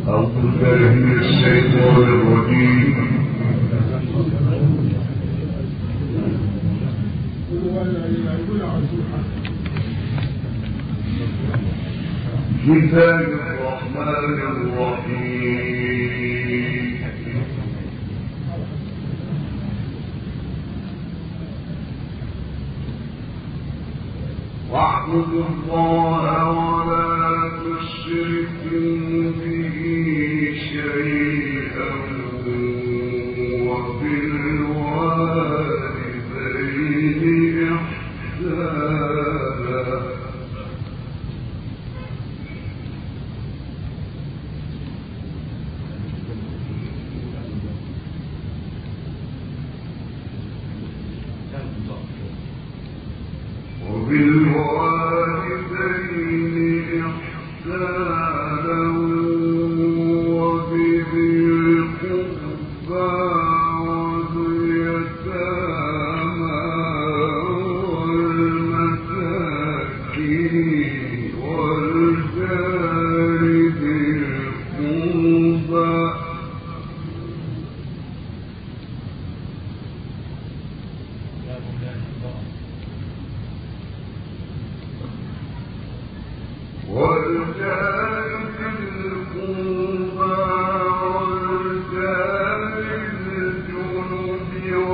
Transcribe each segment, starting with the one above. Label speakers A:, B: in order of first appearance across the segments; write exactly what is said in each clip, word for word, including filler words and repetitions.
A: أعوذ بالله من الشيطان الرجيم. بسم الله الرحمن الرحيم. واعبدوا الله ولا تشركوا به شيئا وبالوالدين إحسانا وبالوالدين إحسانا وبذي القربى واليتامى والمساكين والجار ذي القربى والجار ذي القربى والجار الجنب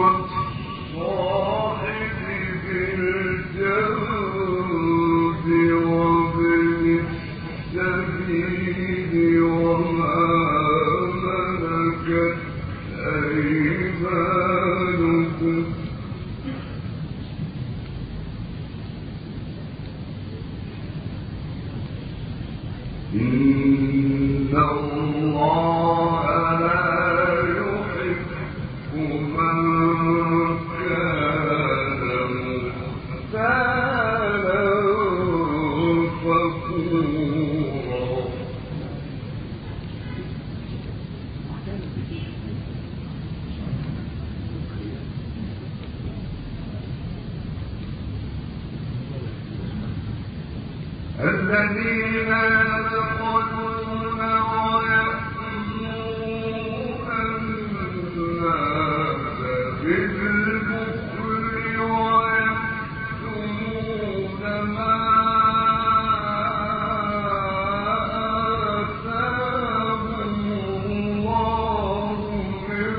A: والصاحب بالجنب وابن السبيل وما ملكت أيمانكم إن الله لا يحب من كان مختالا فخورا الذين يدخلون ويأمرون الناس بالبخل ويكتمون ما آتاهم الله من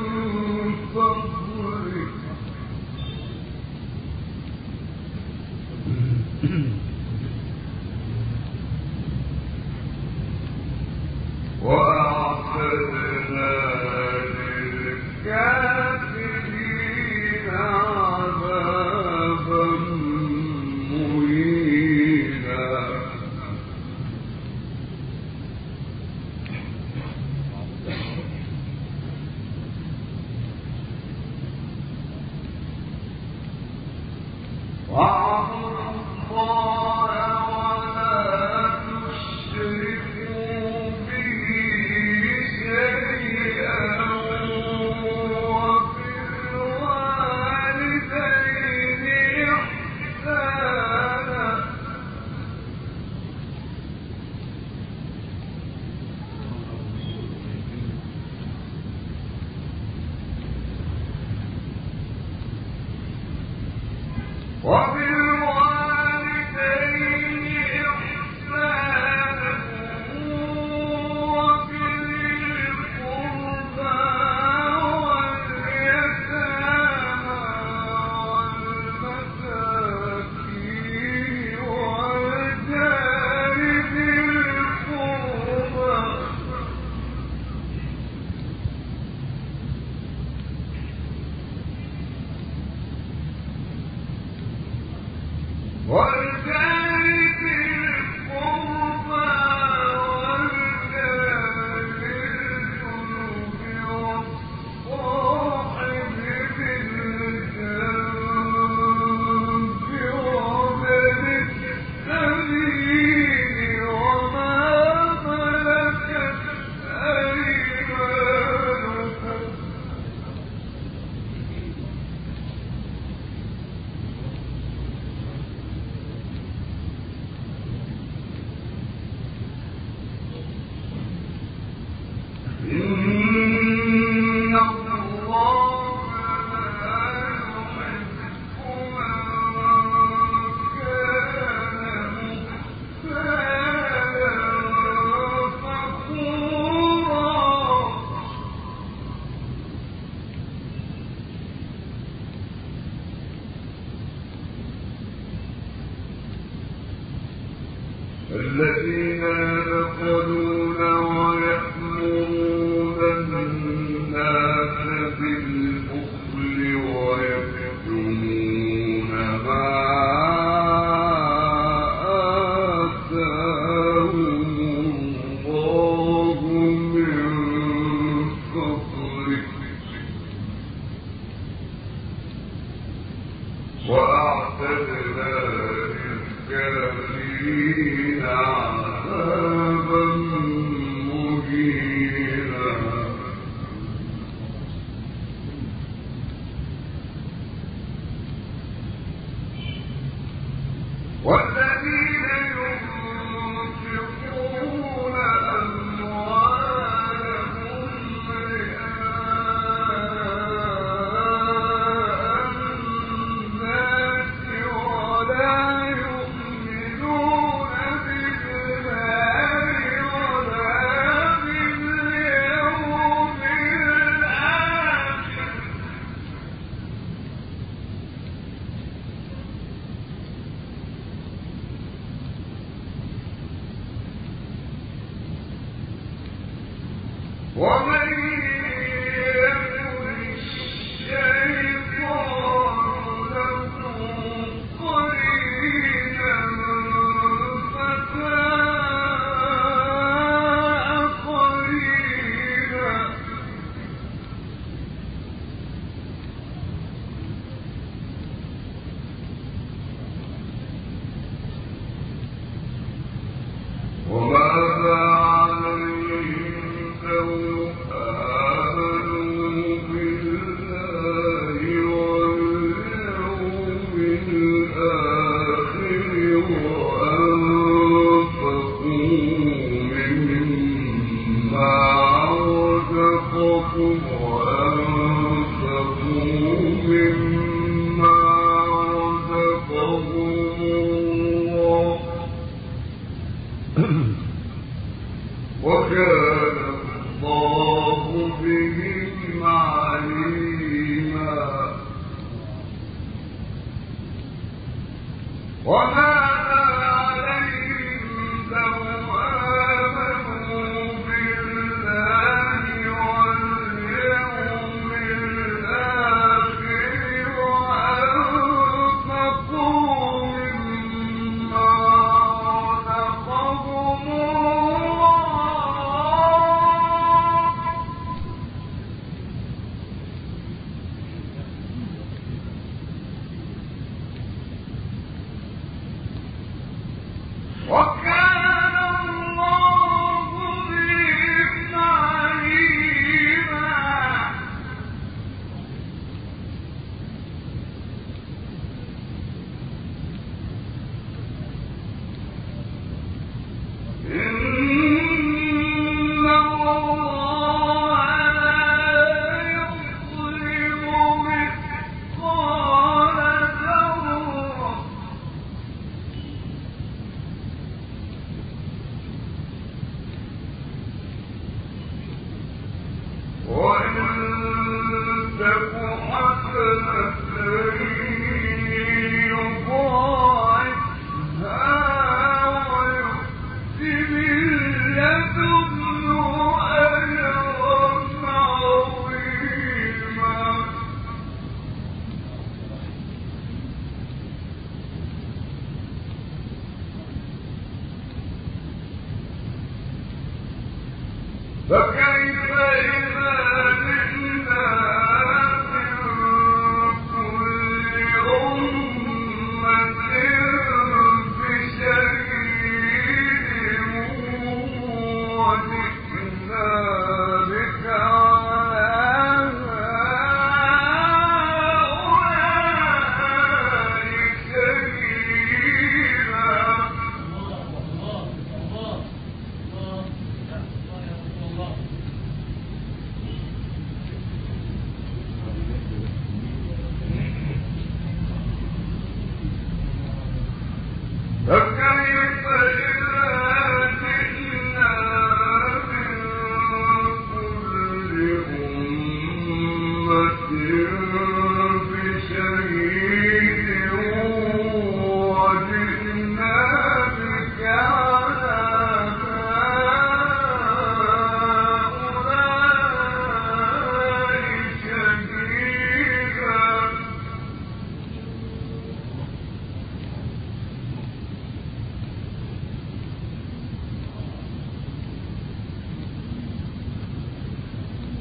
A: فضله وأعتدنا للكافرين عذابا مهينا واعبدوا الله ولا تشركوا به شيئا الذين يبخلون ويأمرون الناس بالبخل ويكتمون ما آتاهم الله من فضله وأعتدنا للكافرين عذابا مهينا. والذين ينفقون أموالهم رئاء الناس ولا يؤمنون بالله ولا باليوم الآخر ومن يكن الشيطان له قرينا فساء قرينا. وماذا عليهم لو آمنوا بالله واليوم الآخر وأنفقوا مما رزقهم وأنفقوا مما رزقهم الله وكان الله بهم عليما. وماذا عليهم لو آمنوا بالله واليوم الآخر وأنفقوا مما رزقهم وكان الله بهم عليما. إن الله لا يظلم مثقال ذرة وإن تك حسنة يضاعفها ويؤت من لدنه أجرا عظيما. فكيف إذا جئنا من كل أمة بشهيد وجئنا بك على هؤلاء شهيدا.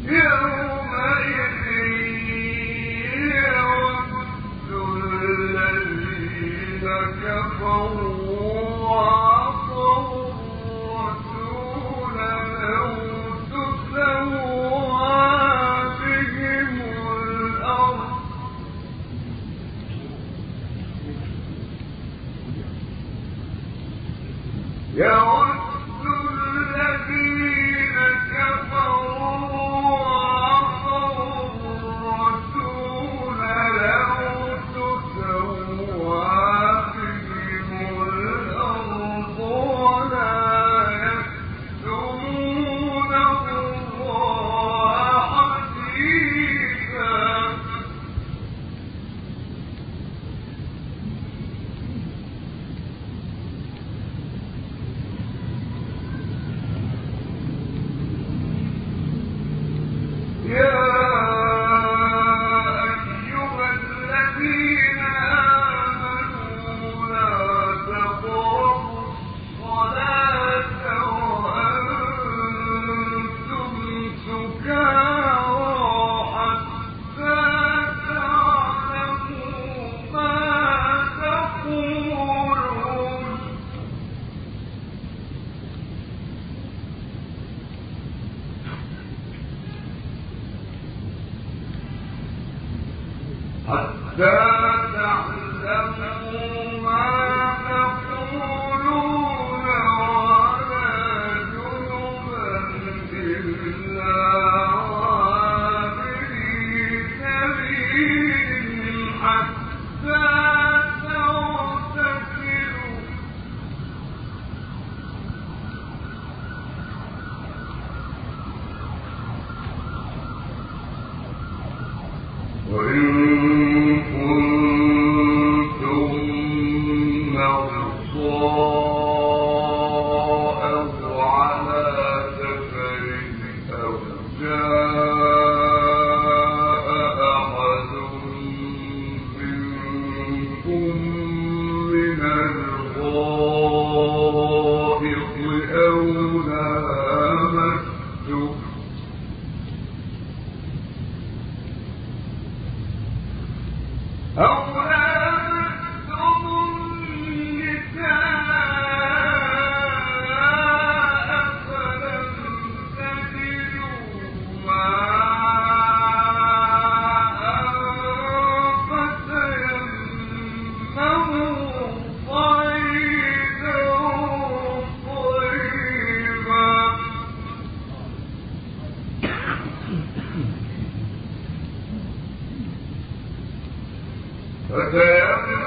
A: فسيمنون